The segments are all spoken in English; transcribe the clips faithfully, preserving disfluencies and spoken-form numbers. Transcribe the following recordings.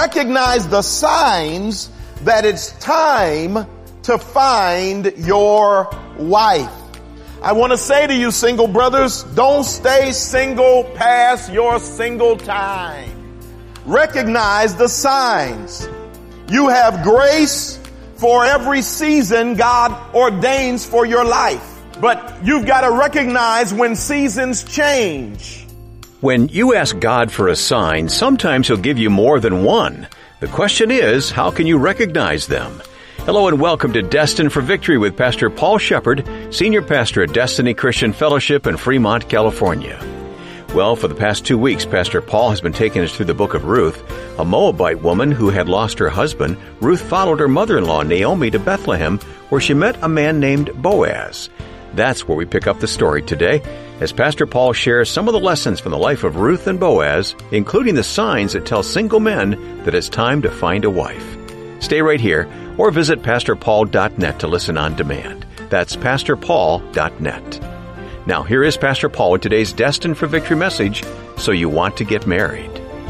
Recognize the signs that it's time to find your wife. I want to say to you, single brothers, don't stay single past your single time. Recognize the signs. You have grace for every season God ordains for your life. But you've got to recognize when seasons change. When you ask God for a sign, sometimes He'll give you more than one. The question is, how can you recognize them? Hello and welcome to Destined for Victory with Pastor Paul Shepard, Senior Pastor at Destiny Christian Fellowship in Fremont, California. Well, for the past two weeks, Pastor Paul has been taking us through the book of Ruth. A Moabite woman who had lost her husband, Ruth followed her mother-in-law Naomi to Bethlehem, where she met a man named Boaz. That's where we pick up the story today, as Pastor Paul shares some of the lessons from the life of Ruth and Boaz, including the signs that tell single men that it's time to find a wife. Stay right here, or visit pastor paul dot net to listen on demand. That's pastor paul dot net. Now, here is Pastor Paul with today's Destined for Victory message, So You Want to Get Married.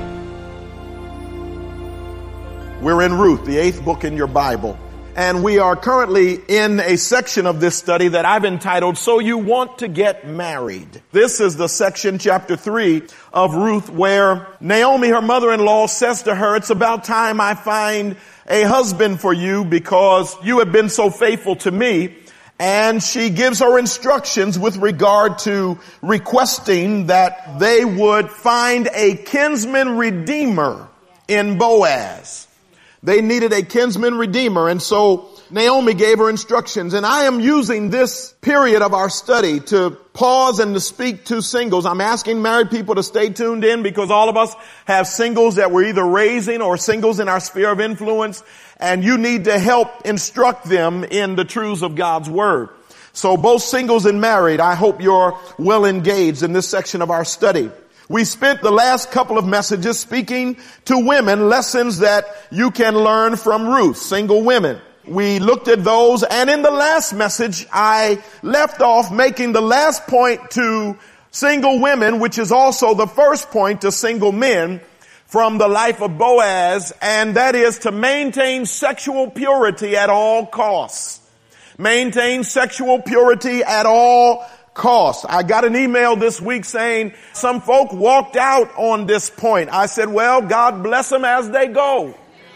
We're in Ruth, the eighth book in your Bible. And we are currently in a section of this study that I've entitled, So You Want to Get Married. This is the section, chapter three of Ruth, where Naomi, her mother-in-law, says to her, it's about time I find a husband for you because you have been so faithful to me. And she gives her instructions with regard to requesting that they would find a kinsman redeemer in Boaz. They needed a kinsman redeemer, and so Naomi gave her instructions. And I am using this period of our study to pause and to speak to singles. I'm asking married people to stay tuned in because all of us have singles that we're either raising or singles in our sphere of influence, and you need to help instruct them in the truths of God's Word. So both singles and married, I hope you're well engaged in this section of our study. We spent the last couple of messages speaking to women, lessons that you can learn from Ruth, single women. We looked at those, and in the last message, I left off making the last point to single women, which is also the first point to single men from the life of Boaz, and that is to maintain sexual purity at all costs. Maintain sexual purity at all costs. I got an email this week saying some folk walked out on this point. I said, well, God bless them as they go.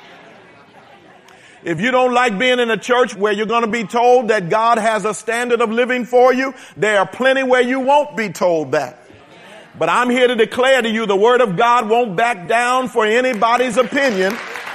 If you don't like being in a church where you're going to be told that God has a standard of living for you, there are plenty where you won't be told that. But I'm here to declare to you the Word of God won't back down for anybody's opinion.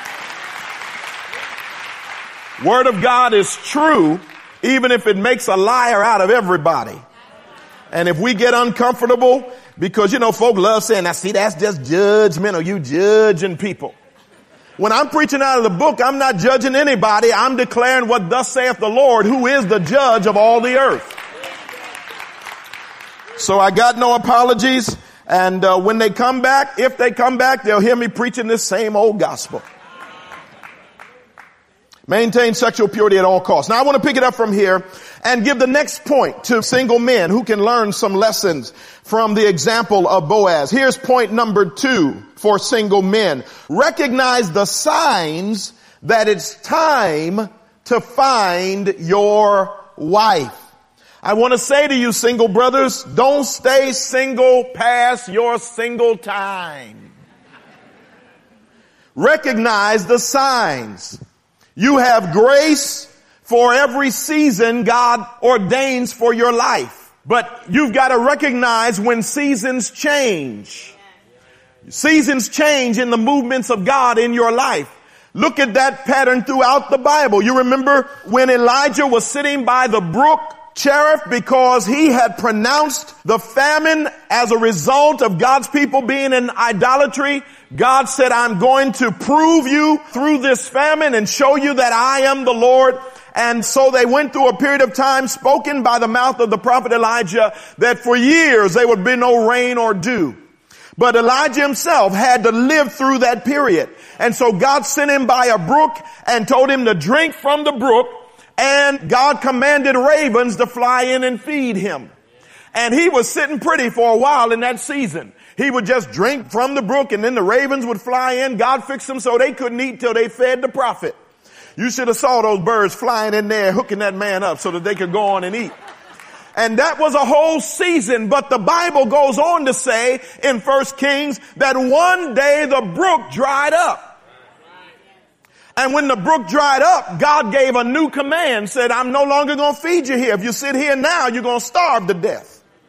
Word of God is true, even if it makes a liar out of everybody. And if we get uncomfortable, because, you know, folk love saying, now see, that's just judgmental. You judging people. When I'm preaching out of the book, I'm not judging anybody. I'm declaring what thus saith the Lord, who is the judge of all the earth. So I got no apologies. And uh, when they come back, if they come back, they'll hear me preaching this same old gospel. Maintain sexual purity at all costs. Now I want to pick it up from here and give the next point to single men who can learn some lessons from the example of Boaz. Here's point number two for single men. Recognize the signs that it's time to find your wife. I want to say to you, single brothers, don't stay single past your single time. Recognize the signs. You have grace for every season God ordains for your life. But you've got to recognize when seasons change. Seasons change in the movements of God in your life. Look at that pattern throughout the Bible. You remember when Elijah was sitting by the brook Cherith because he had pronounced the famine as a result of God's people being in idolatry. God said, I'm going to prove you through this famine and show you that I am the Lord. And so they went through a period of time spoken by the mouth of the prophet Elijah that for years there would be no rain or dew. But Elijah himself had to live through that period. And so God sent him by a brook and told him to drink from the brook. And God commanded ravens to fly in and feed him. And he was sitting pretty for a while in that season. He would just drink from the brook, and then the ravens would fly in. God fixed them so they couldn't eat till they fed the prophet. You should have saw those birds flying in there, hooking that man up so that they could go on and eat. And that was a whole season. But the Bible goes on to say in First Kings that one day the brook dried up. And when the brook dried up, God gave a new command, said, I'm no longer going to feed you here. If you sit here now, you're going to starve to death.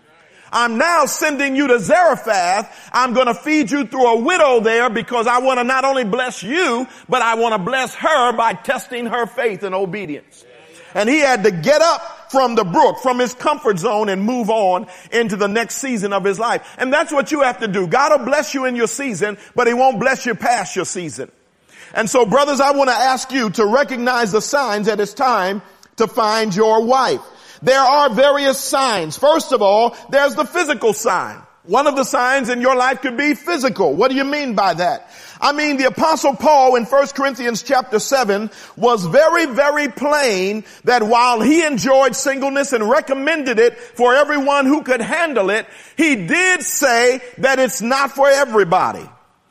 I'm now sending you to Zarephath. I'm going to feed you through a widow there because I want to not only bless you, but I want to bless her by testing her faith and obedience. And he had to get up from the brook, from his comfort zone, and move on into the next season of his life. And that's what you have to do. God will bless you in your season, but he won't bless you past your season. And so, brothers, I want to ask you to recognize the signs that it's time to find your wife. There are various signs. First of all, there's the physical sign. One of the signs in your life could be physical. What do you mean by that? I mean, the Apostle Paul in First Corinthians chapter seven was very, very plain that while he enjoyed singleness and recommended it for everyone who could handle it, he did say that it's not for everybody.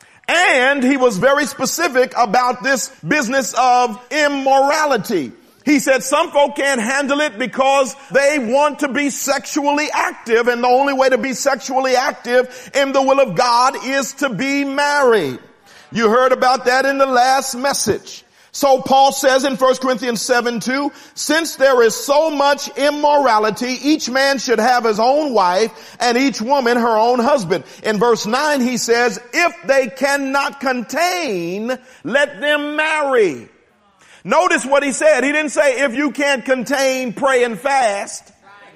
And he was very specific about this business of immorality. He said some folk can't handle it because they want to be sexually active, and the only way to be sexually active in the will of God is to be married. You heard about that in the last message. So Paul says in First Corinthians seven two, since there is so much immorality, each man should have his own wife and each woman her own husband. In verse nine he says, if they cannot contain, let them marry. Notice what he said. He didn't say if you can't contain, pray and fast.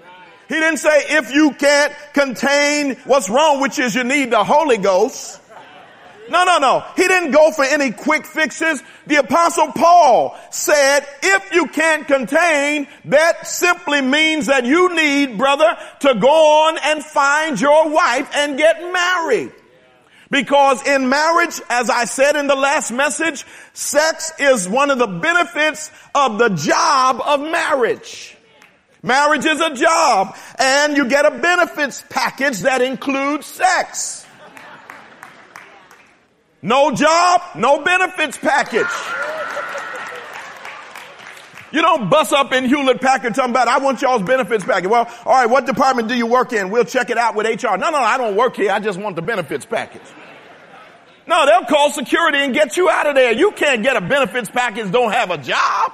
He didn't say if you can't contain what's wrong, which is you need the Holy Ghost. No, no, no. He didn't go for any quick fixes. The Apostle Paul said if you can't contain, that simply means that you need, brother, to go on and find your wife and get married. Because in marriage, as I said in the last message, sex is one of the benefits of the job of marriage. Marriage is a job, and you get a benefits package that includes sex. No job, no benefits package. You don't bust up in Hewlett Packard talking about, I want y'all's benefits package. Well, all right, what department do you work in? We'll check it out with H R. No, no, no, I don't work here. I just want the benefits package. No, they'll call security and get you out of there. You can't get a benefits package, don't have a job.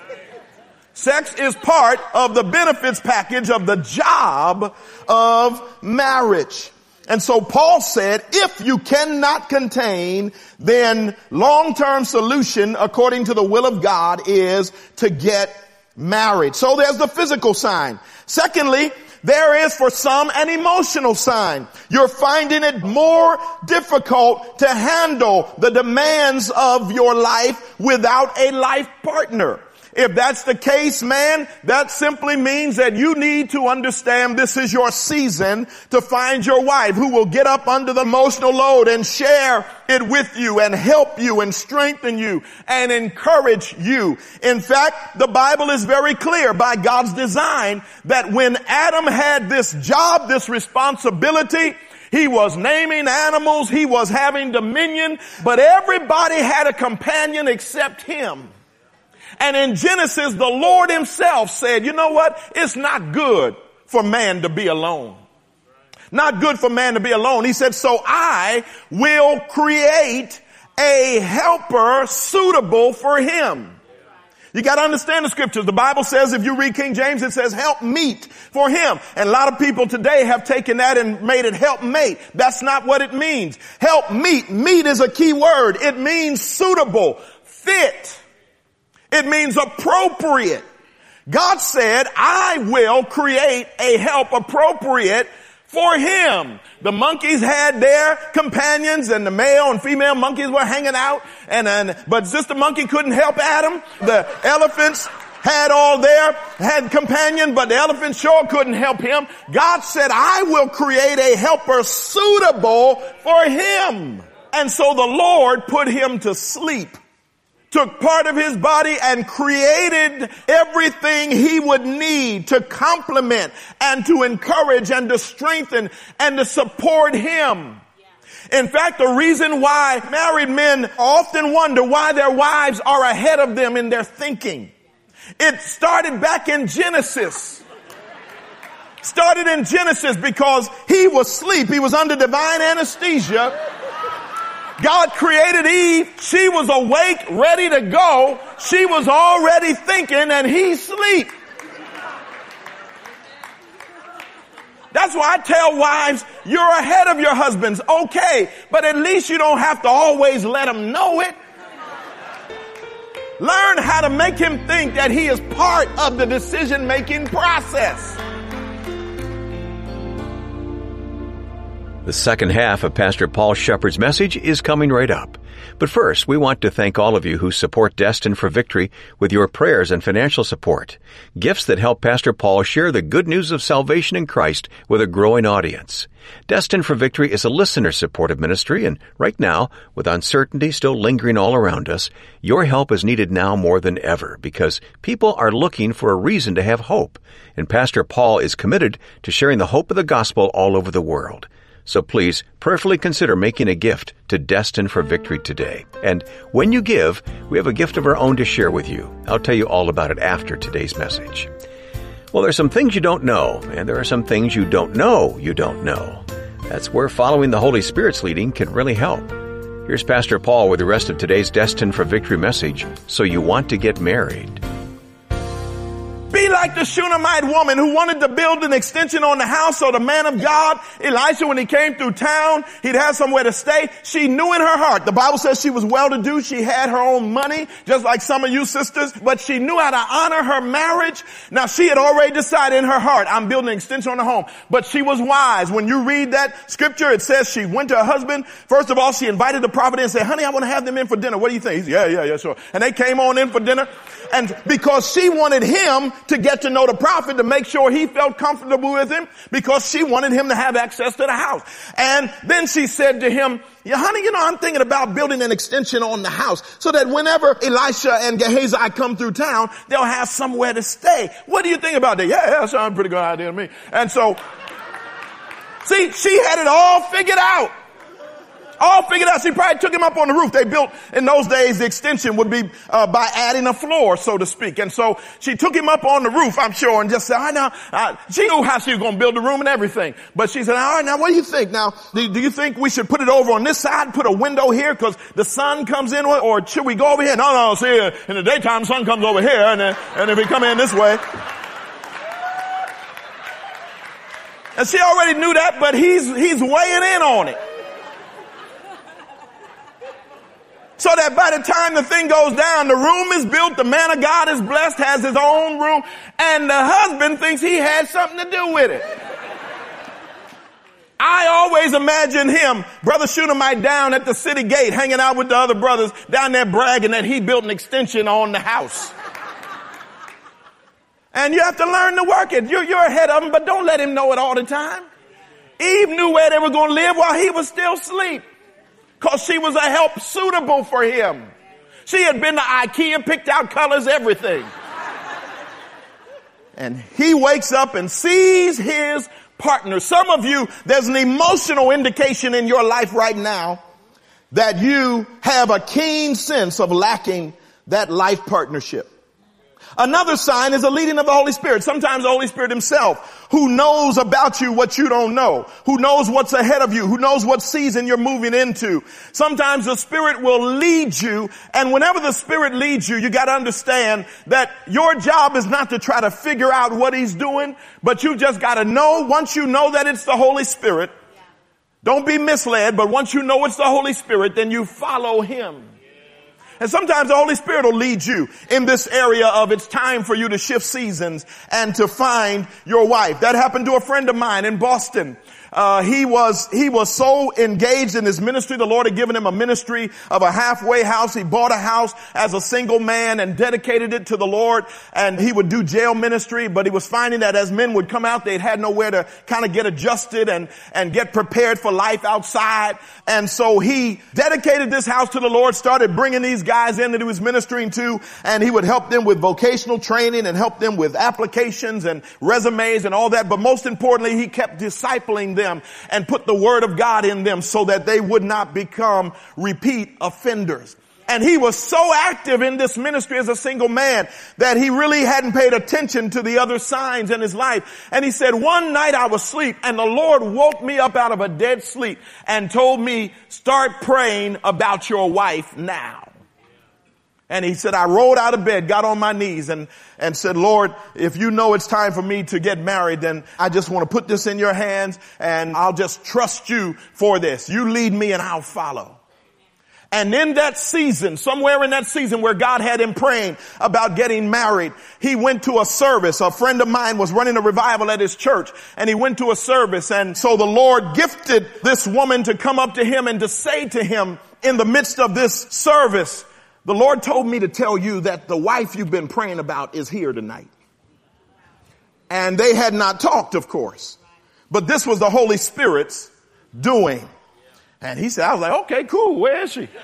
Sex is part of the benefits package of the job of marriage. And so Paul said, if you cannot contain, then long-term solution, according to the will of God, is to get married. So there's the physical sign. Secondly, there is for some an emotional sign. You're finding it more difficult to handle the demands of your life without a life partner. If that's the case, man, that simply means that you need to understand this is your season to find your wife who will get up under the emotional load and share it with you and help you and strengthen you and encourage you. In fact, the Bible is very clear by God's design that when Adam had this job, this responsibility, he was naming animals, he was having dominion, but everybody had a companion except him. And in Genesis, the Lord himself said, you know what? It's not good for man to be alone. Not good for man to be alone. He said, so I will create a helper suitable for him. You got to understand the scriptures. The Bible says, if you read King James, it says help meet for him. And a lot of people today have taken that and made it help mate. That's not what it means. Help meet. Meet is a key word. It means suitable, fit. It means appropriate. God said, I will create a help appropriate for him. The monkeys had their companions and the male and female monkeys were hanging out. And, and but Sister Monkey couldn't help Adam. The elephants had all their, had companion, but the elephant sure couldn't help him. God said, I will create a helper suitable for him. And so the Lord put him to sleep took part of his body and created everything he would need to complement and to encourage and to strengthen and to support him. In fact, the reason why married men often wonder why their wives are ahead of them in their thinking. It started back in Genesis. Started in Genesis because he was asleep. He was under divine anesthesia. God created Eve. She was awake, ready to go. She was already thinking, and he's asleep. That's why I tell wives, you're ahead of your husbands, okay, but at least you don't have to always let them know it. Learn how to make him think that he is part of the decision-making process. The second half of Pastor Paul Shepard's message is coming right up. But first, we want to thank all of you who support Destined for Victory with your prayers and financial support, gifts that help Pastor Paul share the good news of salvation in Christ with a growing audience. Destined for Victory is a listener-supported ministry, and right now, with uncertainty still lingering all around us, your help is needed now more than ever because people are looking for a reason to have hope, and Pastor Paul is committed to sharing the hope of the gospel all over the world. So please prayerfully consider making a gift to Destined for Victory today. And when you give, we have a gift of our own to share with you. I'll tell you all about it after today's message. Well, there are some things you don't know, and there are some things you don't know you don't know. That's where following the Holy Spirit's leading can really help. Here's Pastor Paul with the rest of today's Destined for Victory message, So You Want to Get Married. Be like the Shunammite woman who wanted to build an extension on the house so the man of God, Elisha, when he came through town, he'd have somewhere to stay. She knew in her heart, the Bible says she was well-to-do. She had her own money, just like some of you sisters, but she knew how to honor her marriage. Now, she had already decided in her heart, I'm building an extension on the home. But she was wise. When you read that scripture, it says she went to her husband. First of all, she invited the prophet in and said, honey, I want to have them in for dinner. What do you think? He said, yeah, yeah, yeah, sure. And they came on in for dinner. And because she wanted him to get to know the prophet, to make sure he felt comfortable with him, because she wanted him to have access to the house. And then she said to him, yeah, honey, you know, I'm thinking about building an extension on the house so that whenever Elisha and Gehazi come through town, they'll have somewhere to stay. What do you think about that? Yeah, that sounds a pretty good idea to me. And so, see, she had it all figured out. All figured out. She probably took him up on the roof. They built, in those days, the extension would be uh, by adding a floor, so to speak. And so she took him up on the roof, I'm sure, and just said, all right, now, uh, she knew how she was going to build the room and everything. But she said, all right, now, what do you think? Now, do, do you think we should put it over on this side, put a window here because the sun comes in, or should we go over here? No, no, see, in the daytime, the sun comes over here, and then, and if we come in this way. And she already knew that, but he's, he's weighing in on it. So that by the time the thing goes down, the room is built, the man of God is blessed, has his own room, and the husband thinks he had something to do with it. I always imagine him, Brother Shunammite, down at the city gate, hanging out with the other brothers, down there bragging that he built an extension on the house. And you have to learn to work it. You're, you're ahead of him, but don't let him know it all the time. Eve knew where they were going to live while he was still asleep, because she was a help suitable for him. She had been to IKEA, picked out colors, everything. And he wakes up and sees his partner. Some of you, there's an emotional indication in your life right now that you have a keen sense of lacking that life partnership. Another sign is a leading of the Holy Spirit. Sometimes the Holy Spirit himself, who knows about you what you don't know, who knows what's ahead of you, who knows what season you're moving into. Sometimes the Spirit will lead you, and whenever the Spirit leads you, you got to understand that your job is not to try to figure out what he's doing, but you just got to know, once you know that it's the Holy Spirit, don't be misled, but once you know it's the Holy Spirit, then you follow him. And sometimes the Holy Spirit will lead you in this area of it's time for you to shift seasons and to find your wife. That happened to a friend of mine in Boston. Uh, he was, he was so engaged in his ministry. The Lord had given him a ministry of a halfway house. He bought a house as a single man and dedicated it to the Lord. And he would do jail ministry, but he was finding that as men would come out, they'd had nowhere to kind of get adjusted and, and get prepared for life outside. And so he dedicated this house to the Lord, started bringing these guys in that he was ministering to, and he would help them with vocational training and help them with applications and resumes and all that. But most importantly, he kept discipling them and put the word of God in them so that they would not become repeat offenders. And he was so active in this ministry as a single man that he really hadn't paid attention to the other signs in his life. And he said, one night I was asleep and the Lord woke me up out of a dead sleep and told me, start praying about your wife now. And he said, I rolled out of bed, got on my knees and, and said, Lord, if you know it's time for me to get married, then I just want to put this in your hands and I'll just trust you for this. You lead me and I'll follow. And in that season, somewhere in that season where God had him praying about getting married, he went to a service. A friend of mine was running a revival at his church and he went to a service. And so the Lord gifted this woman to come up to him and to say to him in the midst of this service, the Lord told me to tell you that the wife you've been praying about is here tonight. And they had not talked, of course, but this was the Holy Spirit's doing. And he said, I was like, okay, cool. Where is she?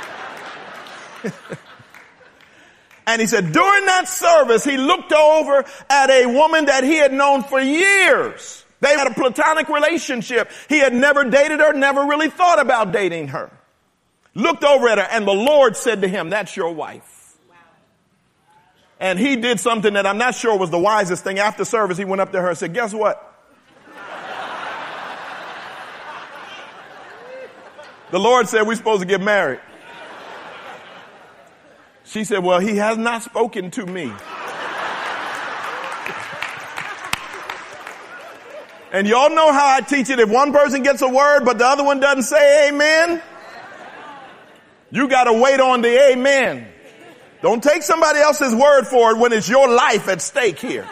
And he said, during that service, he looked over at a woman that he had known for years. They had a platonic relationship. He had never dated her, never really thought about dating her. Looked over at her and the Lord said to him, that's your wife. Wow. And he did something that I'm not sure was the wisest thing. After service, he went up to her and said, guess what? The Lord said we're supposed to get married. She said, well, he has not spoken to me. And y'all know how I teach it. If one person gets a word, but the other one doesn't say amen, you got to wait on the amen. Don't take somebody else's word for it when it's your life at stake here.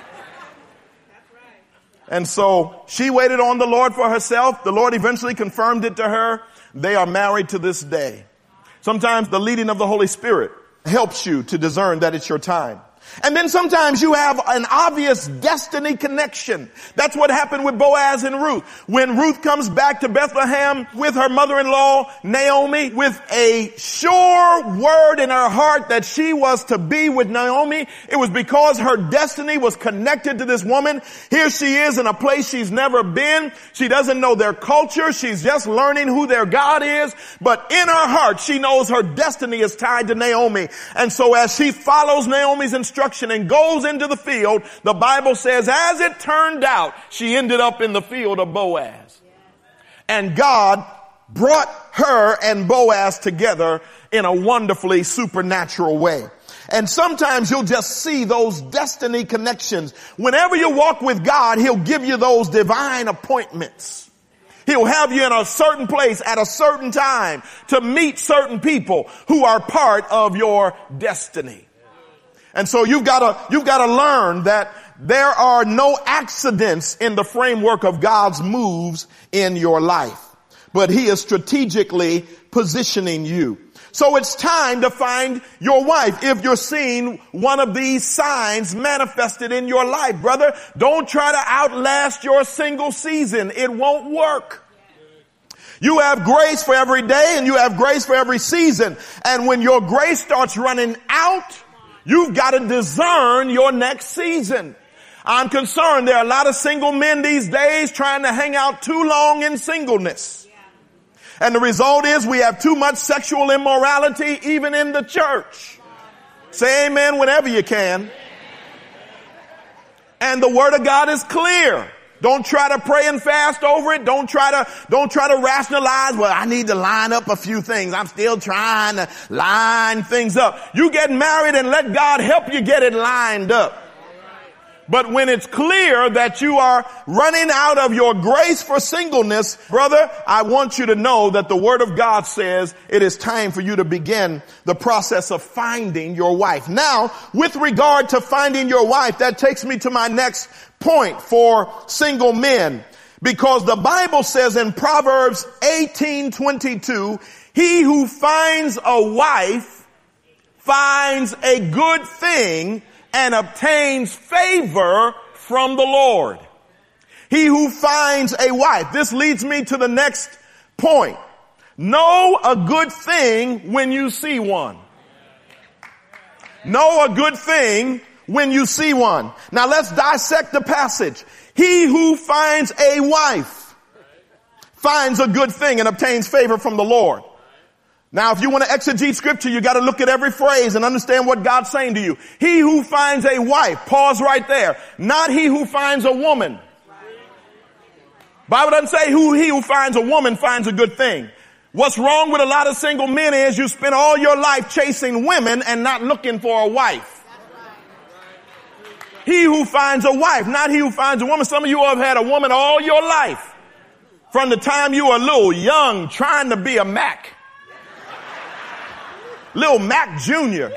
And so she waited on the Lord for herself. The Lord eventually confirmed it to her. They are married to this day. Sometimes the leading of the Holy Spirit helps you to discern that it's your time. And then sometimes you have an obvious destiny connection. That's what happened with Boaz and Ruth. When Ruth comes back to Bethlehem with her mother-in-law, Naomi, with a sure word in her heart that she was to be with Naomi, it was because her destiny was connected to this woman. Here she is in a place she's never been. She doesn't know their culture. She's just learning who their God is. But in her heart, she knows her destiny is tied to Naomi. And so as she follows Naomi's instructions, and goes into the field, the Bible says, as it turned out, she ended up in the field of Boaz. And God brought her and Boaz together in a wonderfully supernatural way. And sometimes you'll just see those destiny connections. Whenever you walk with God, He'll give you those divine appointments. He'll have you in a certain place at a certain time to meet certain people who are part of your destiny. And so you've got to, you've got to learn that there are no accidents in the framework of God's moves in your life, but He is strategically positioning you. So it's time to find your wife. If you're seeing one of these signs manifested in your life, brother, don't try to outlast your single season. It won't work. You have grace for every day and you have grace for every season. And when your grace starts running out, you've got to discern your next season. I'm concerned there are a lot of single men these days trying to hang out too long in singleness. And the result is we have too much sexual immorality even in the church. Say amen whenever you can. And the word of God is clear. Don't try to pray and fast over it. Don't try to, don't try to rationalize, well, I need to line up a few things. I'm still trying to line things up. You get married and let God help you get it lined up. But when it's clear that you are running out of your grace for singleness, brother, I want you to know that the Word of God says it is time for you to begin the process of finding your wife. Now, with regard to finding your wife, that takes me to my next point for single men. Because the Bible says in Proverbs eighteen twenty-two, he who finds a wife finds a good thing and obtains favor from the Lord. He who finds a wife. This leads me to the next point. Know a good thing when you see one. Know a good thing when you see one. Now let's dissect the passage. He who finds a wife finds a good thing and obtains favor from the Lord. Now, if you want to exegete scripture, you got to look at every phrase and understand what God's saying to you. He who finds a wife, pause right there. Not he who finds a woman. Bible doesn't say who he who finds a woman finds a good thing. What's wrong with a lot of single men is you spend all your life chasing women and not looking for a wife. He who finds a wife, not he who finds a woman. Some of you have had a woman all your life. From the time you were a little young, trying to be a Mac. Little Mac Junior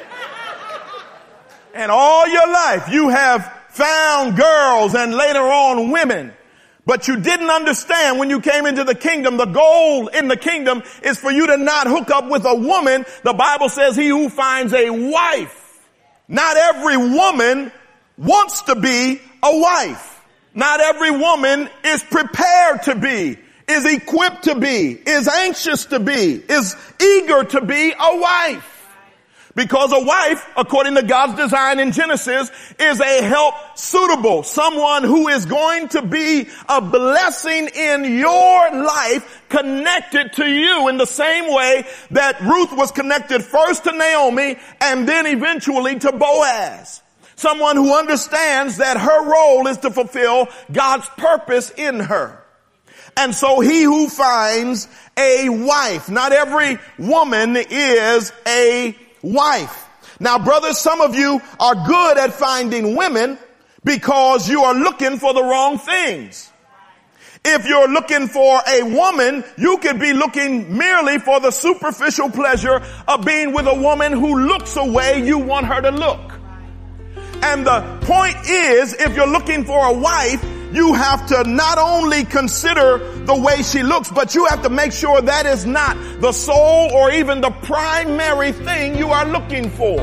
And all your life you have found girls and later on women. But you didn't understand when you came into the kingdom, the goal in the kingdom is for you to not hook up with a woman. The Bible says he who finds a wife. Not every woman wants to be a wife. Not every woman is prepared to be, is equipped to be, is anxious to be, is eager to be a wife. Because a wife, according to God's design in Genesis, is a help suitable. Someone who is going to be a blessing in your life, connected to you in the same way that Ruth was connected first to Naomi and then eventually to Boaz. Someone who understands that her role is to fulfill God's purpose in her. And so he who finds a wife, not every woman is a wife. Now, brothers, some of you are good at finding women because you are looking for the wrong things. If you're looking for a woman, you could be looking merely for the superficial pleasure of being with a woman who looks a way you want her to look. And the point is, if you're looking for a wife, you have to not only consider the way she looks, but you have to make sure that is not the sole or even the primary thing you are looking for.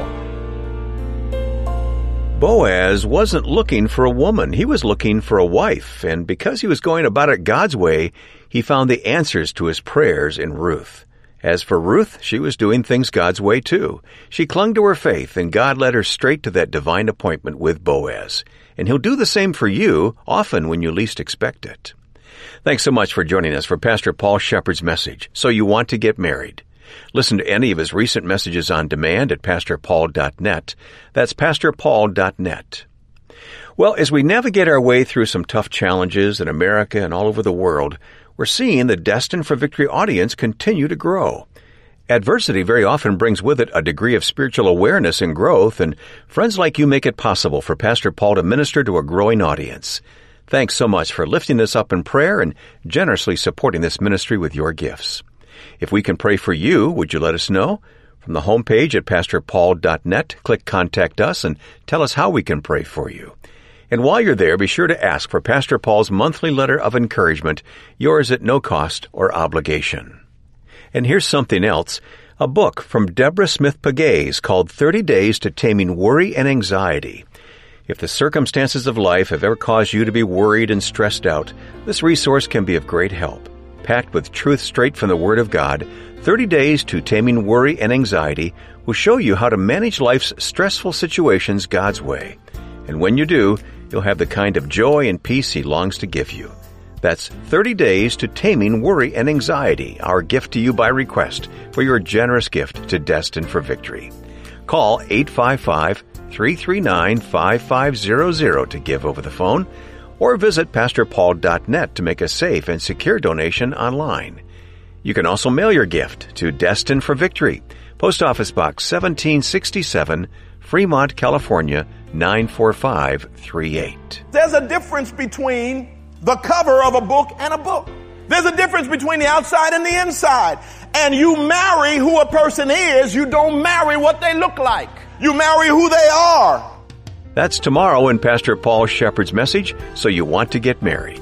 Boaz wasn't looking for a woman. He was looking for a wife. And because he was going about it God's way, he found the answers to his prayers in Ruth. As for Ruth, she was doing things God's way too. She clung to her faith, and God led her straight to that divine appointment with Boaz. And he'll do the same for you, often when you least expect it. Thanks so much for joining us for Pastor Paul Shepard's message, So You Want to Get Married. Listen to any of his recent messages on demand at pastor paul dot net. That's pastor paul dot net. Well, as we navigate our way through some tough challenges in America and all over the world, we're seeing the Destined for Victory audience continue to grow. Adversity very often brings with it a degree of spiritual awareness and growth, and friends like you make it possible for Pastor Paul to minister to a growing audience. Thanks so much for lifting us up in prayer and generously supporting this ministry with your gifts. If we can pray for you, would you let us know? From the homepage at pastor paul dot net, click Contact Us and tell us how we can pray for you. And while you're there, be sure to ask for Pastor Paul's monthly letter of encouragement, yours at no cost or obligation. And here's something else, a book from Deborah Smith Pegues called thirty days to Taming Worry and Anxiety. If the circumstances of life have ever caused you to be worried and stressed out, this resource can be of great help. Packed with truth straight from the Word of God, thirty days to Taming Worry and Anxiety will show you how to manage life's stressful situations God's way. And when you do, you'll have the kind of joy and peace He longs to give you. That's thirty days to Taming Worry and Anxiety, our gift to you by request for your generous gift to Destined for Victory. Call eight five five, three three nine, five five zero zero to give over the phone, or visit pastor paul dot net to make a safe and secure donation online. You can also mail your gift to Destined for Victory, Post Office Box seventeen sixty-seven, Fremont, California, nine four five three eight. There's a difference between the cover of a book and a book. There's a difference between the outside and the inside. And you marry who a person is. You don't marry what they look like. You marry who they are. That's tomorrow in Pastor Paul Shepard's message, So You Want to Get Married.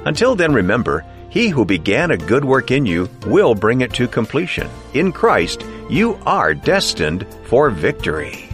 Until then, remember, He who began a good work in you will bring it to completion. In Christ, you are destined for victory.